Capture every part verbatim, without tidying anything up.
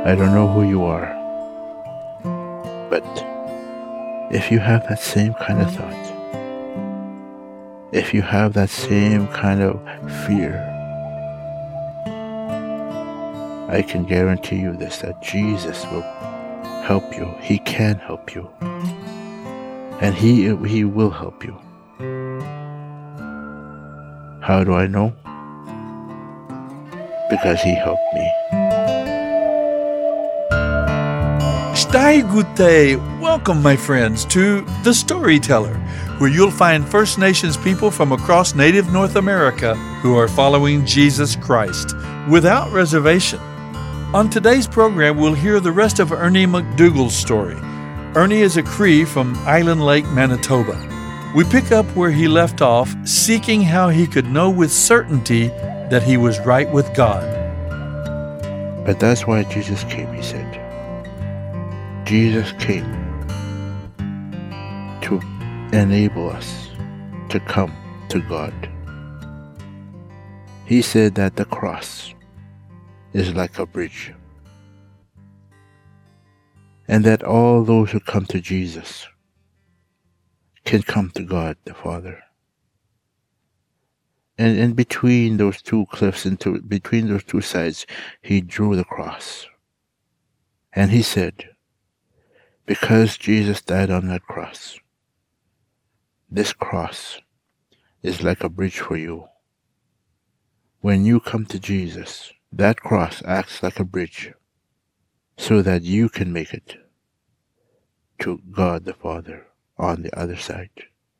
I don't know who you are, but if you have that same kind of thought, if you have that same kind of fear, I can guarantee you this, that Jesus will help you. He can help you. And He, he will help you. How do I know? Because He helped me. Stai Gute. Welcome, my friends, to The Storyteller, where you'll find First Nations people from across Native North America who are following Jesus Christ without reservation. On today's program, we'll hear the rest of Ernie McDougall's story. Ernie is a Cree from Island Lake, Manitoba. We pick up where he left off, seeking how he could know with certainty that he was right with God. But that's why Jesus came, he said. Jesus came to enable us to come to God. He said that the cross is like a bridge, and that all those who come to Jesus can come to God the Father. And in between those two cliffs, into between those two sides, He drew the cross. And He said, because Jesus died on that cross, this cross is like a bridge for you. When you come to Jesus, that cross acts like a bridge so that you can make it to God the Father on the other side.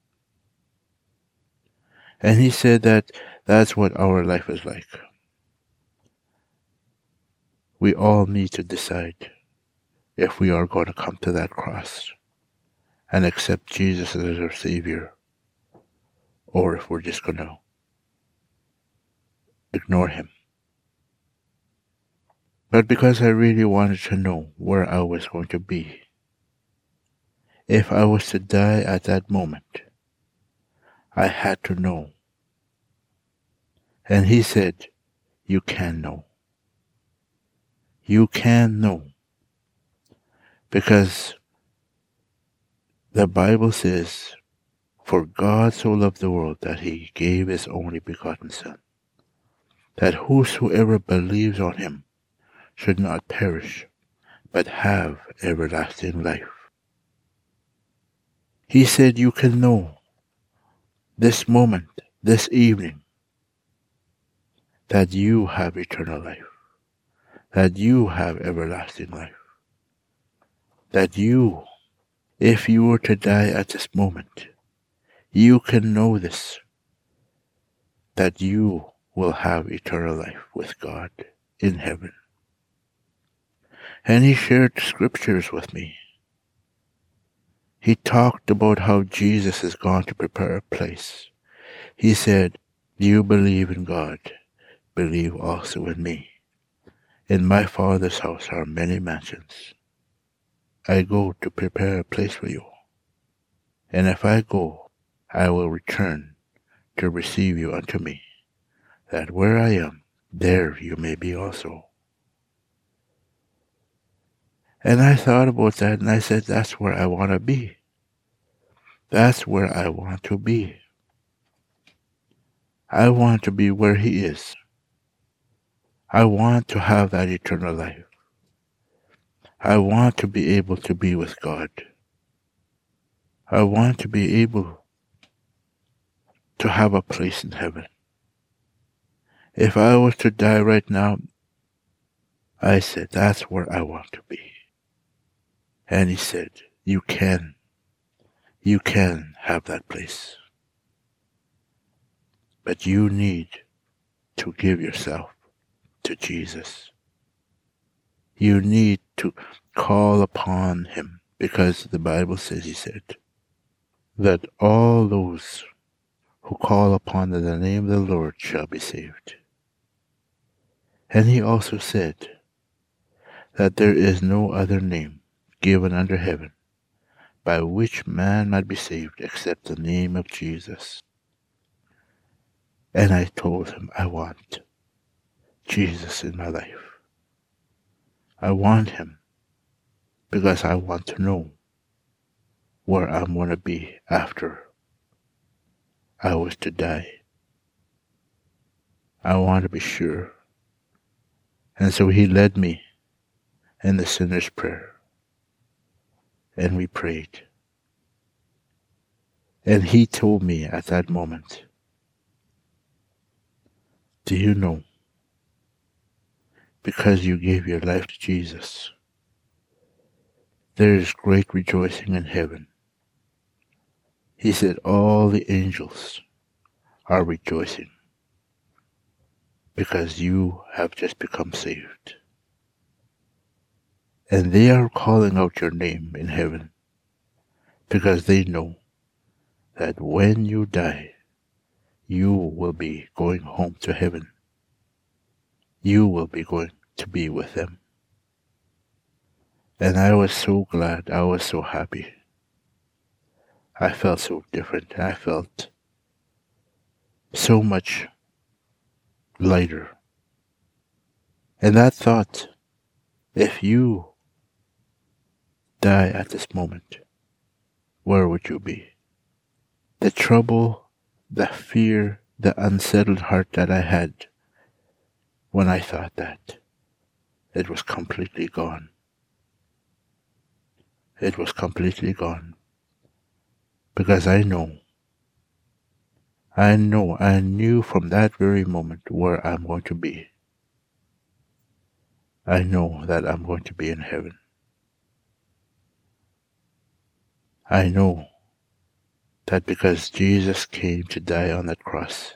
And He said that that's what our life is like. We all need to decide if we are going to come to that cross and accept Jesus as our Savior, or if we're just going to ignore Him. But because I really wanted to know where I was going to be, if I was to die at that moment, I had to know. And He said, you can know. You can know. Because the Bible says, for God so loved the world that He gave His only begotten Son, that whosoever believes on Him should not perish, but have everlasting life. He said you can know this moment, this evening, that you have eternal life, that you have everlasting life, that you, if you were to die at this moment, you can know this, that you will have eternal life with God in heaven. And He shared scriptures with me. He talked about how Jesus has gone to prepare a place. He said, you believe in God, believe also in me. In my Father's house are many mansions. I go to prepare a place for you. And if I go, I will return to receive you unto me, that where I am, there you may be also. And I thought about that, and I said, that's where I want to be. That's where I want to be. I want to be where He is. I want to have that eternal life. I want to be able to be with God. I want to be able to have a place in heaven. If I was to die right now, I said, that's where I want to be. And He said, you can. You can have that place. But you need to give yourself to Jesus. You need to call upon Him, because the Bible says, He said, that all those who call upon the name of the Lord shall be saved. And He also said that there is no other name given under heaven by which man might be saved except the name of Jesus. And I told Him, I want Jesus in my life. I want him because I want to know where I'm going to be after I was to die. I want to be sure. And so he led me in the sinner's prayer. And we prayed. And he told me at that moment, do you know, because you gave your life to Jesus, there is great rejoicing in heaven. He said all the angels are rejoicing because you have just become saved. And they are calling out your name in heaven because they know that when you die, you will be going home to heaven. You will be going to be with them. And I was so glad. I was so happy. I felt so different. I felt so much lighter. And that thought, if you die at this moment, where would you be? The trouble, the fear, the unsettled heart that I had when I thought that, it was completely gone. It was completely gone. Because I know, I know, I knew from that very moment where I'm going to be. I know that I'm going to be in heaven. I know that because Jesus came to die on that cross,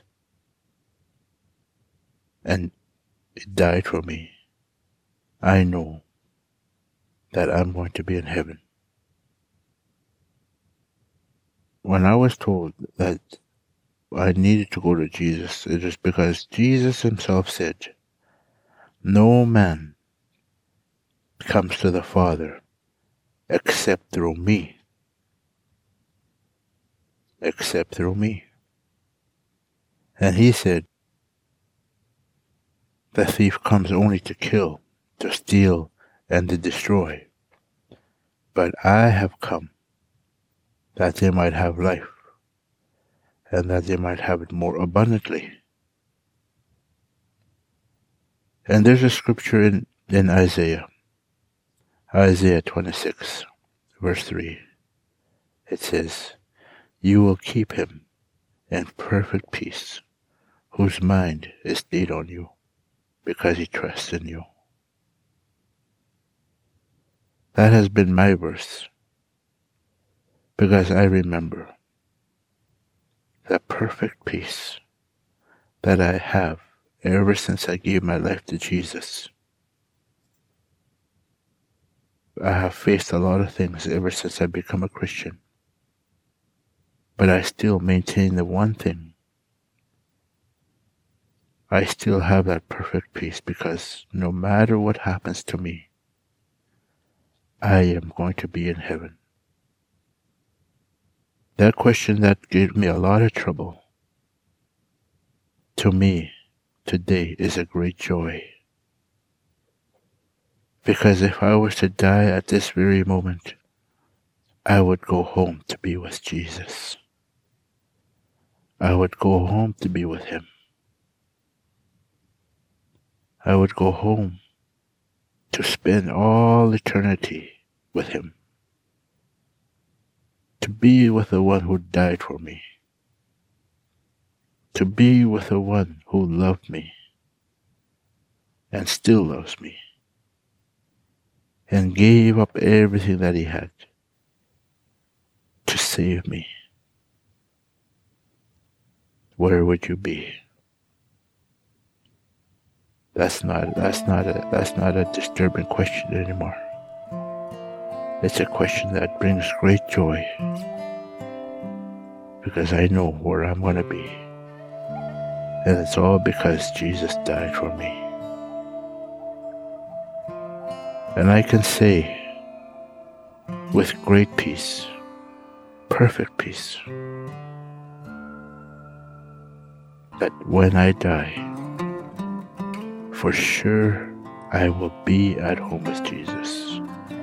and He died for me, I know that I'm going to be in heaven. When I was told that I needed to go to Jesus, it is because Jesus himself said, no man comes to the Father except through me. Except through me. And he said, the thief comes only to kill, to steal, and to destroy. But I have come that they might have life, and that they might have it more abundantly. And there's a scripture in, in Isaiah, Isaiah twenty-six, verse three. It says, you will keep him in perfect peace, whose mind is stayed on you, because he trusts in you. That has been my verse, because I remember the perfect peace that I have ever since I gave my life to Jesus. I have faced a lot of things ever since I become a Christian, but I still maintain the one thing. I still have that perfect peace because no matter what happens to me, I am going to be in heaven. That question that gave me a lot of trouble, to me, today is a great joy. Because if I was to die at this very moment, I would go home to be with Jesus. I would go home to be with him. I would go home to spend all eternity with him. To be with the one who died for me. To be with the one who loved me and still loves me and gave up everything that he had to save me. Where would you be? That's not that's not a that's not a disturbing question anymore. It's a question that brings great joy, because I know where I'm going to be. And it's all because Jesus died for me. And I can say with great peace, perfect peace, that when I die, for sure I will be at home with Jesus.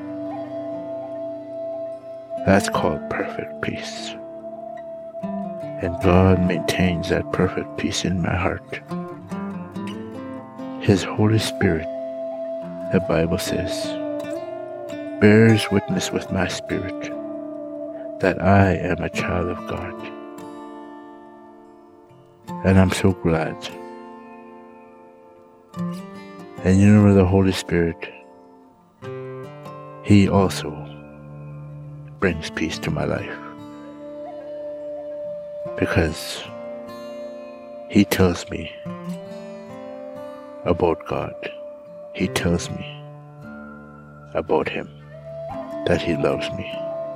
That's called perfect peace. And God maintains that perfect peace in my heart. His Holy Spirit, the Bible says, bears witness with my spirit that I am a child of God. And I'm so glad. And you know, the Holy Spirit, He also brings peace to my life. Because He tells me about God. He tells me about Him, that He loves me.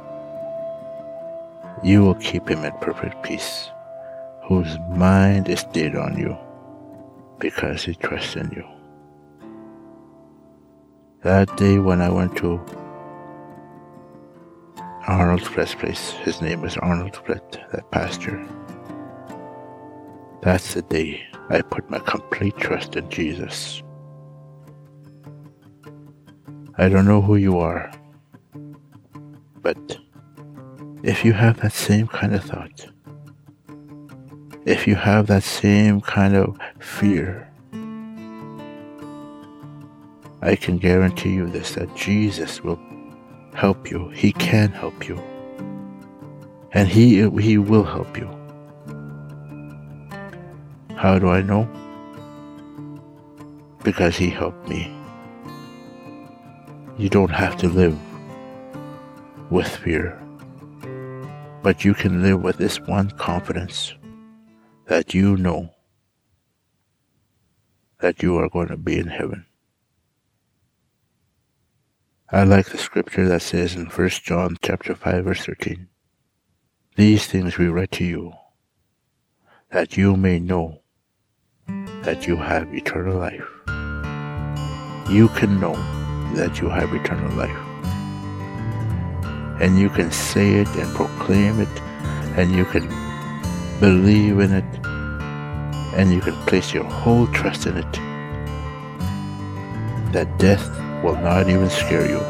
You will keep him in perfect peace, whose mind is stayed on you, because he trusts in you. That day when I went to Arnold Flett's place, his name was Arnold Flett, that pastor, that's the day I put my complete trust in Jesus. I don't know who you are, but if you have that same kind of thought, if you have that same kind of fear, I can guarantee you this, that Jesus will help you. He can help you. And He, he will help you. How do I know? Because He helped me. You don't have to live with fear, but you can live with this one confidence, that you know that you are going to be in heaven. I like the scripture that says in First John chapter five, verse thirteen, these things we write to you, that you may know that you have eternal life. You can know that you have eternal life. And you can say it and proclaim it, and you can believe in it, and you can place your whole trust in it, that death will not even scare you.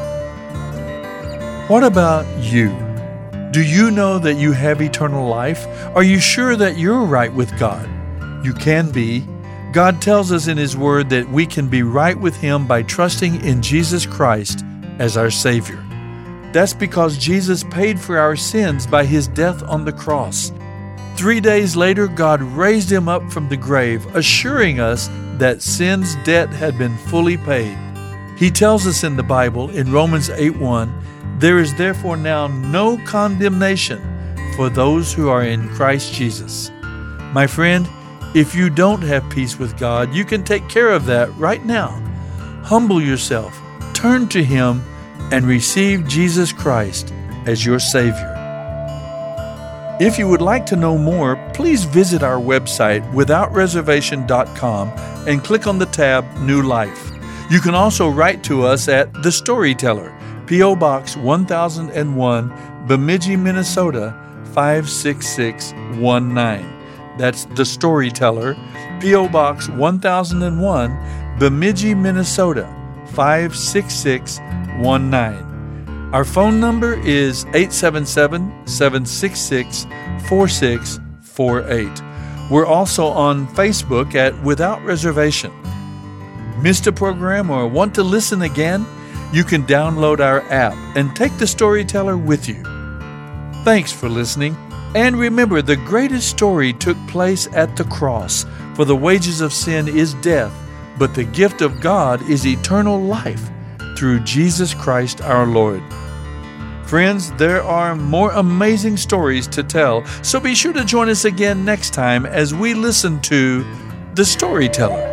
What about you? Do you know that you have eternal life? Are you sure that you're right with God? You can be. God tells us in His Word that we can be right with Him by trusting in Jesus Christ as our Savior. That's because Jesus paid for our sins by His death on the cross. Three days later, God raised Him up from the grave, assuring us that sin's debt had been fully paid. He tells us in the Bible, in Romans eight one, there is therefore now no condemnation for those who are in Christ Jesus. My friend, if you don't have peace with God, you can take care of that right now. Humble yourself, turn to Him, and receive Jesus Christ as your Savior. If you would like to know more, please visit our website, without reservation dot com, and click on the tab New Life. You can also write to us at The Storyteller, P O Box one thousand one, Bemidji, Minnesota five six six one nine. That's The Storyteller, P O Box one thousand one, Bemidji, Minnesota five six six one nine. Our phone number is eight seven seven, seven six six, four six four eight. We're also on Facebook at Without Reservation. Missed a program or want to listen again? You can download our app and take The Storyteller with you. Thanks for listening. And remember, the greatest story took place at the cross. For the wages of sin is death, but the gift of God is eternal life through Jesus Christ our Lord. Friends, there are more amazing stories to tell, so be sure to join us again next time as we listen to The Storyteller.